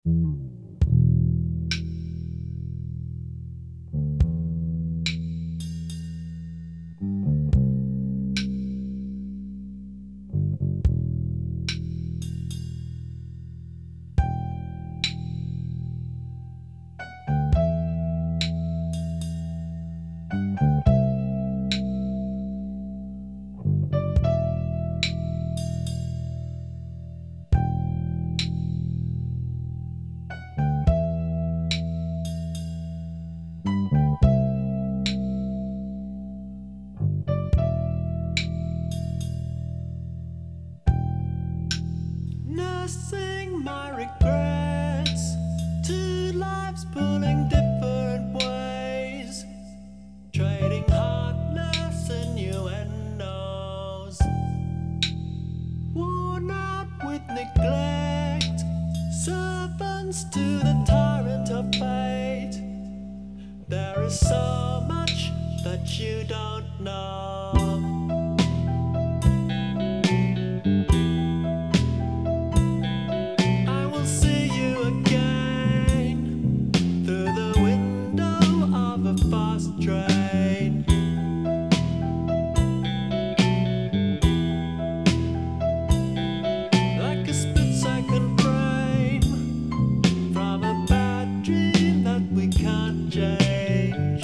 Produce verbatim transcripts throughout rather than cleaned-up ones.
Nursing my regrets, two lives pulling different ways, trading hardness and innuendos, worn out with neglect, servants to the tyrant of fate. There is so much that you don't know. Train. Like a split second frame from a bad dream that we can't change.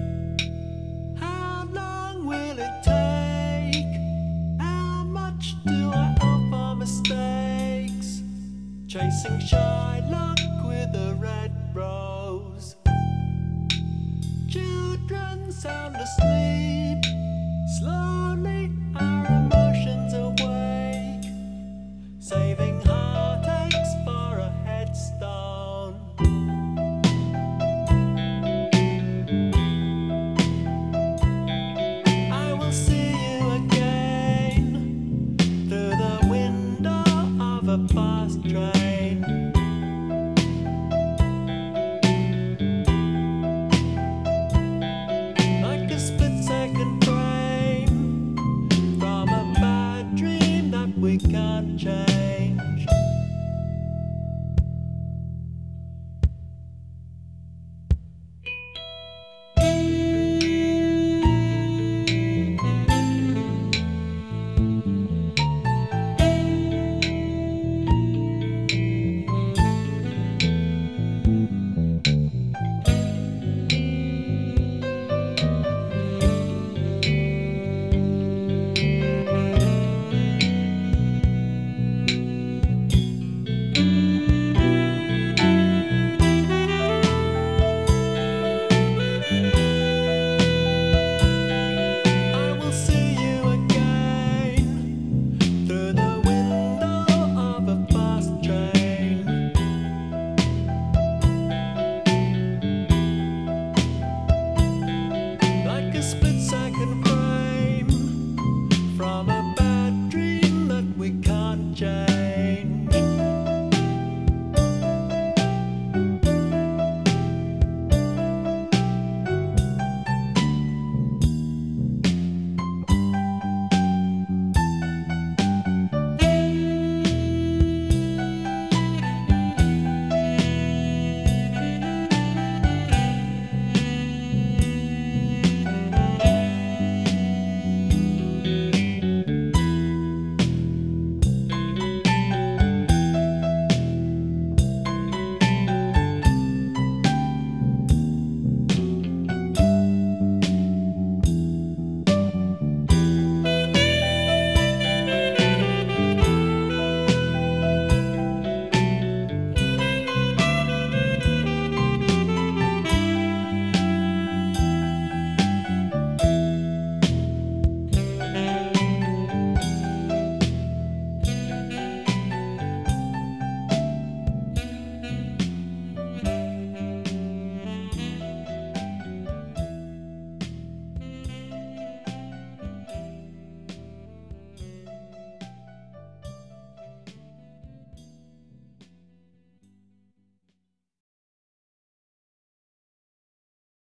How long will it take? How much do I owe for mistakes? Chasing Shylock with a red rose. Children sound asleep.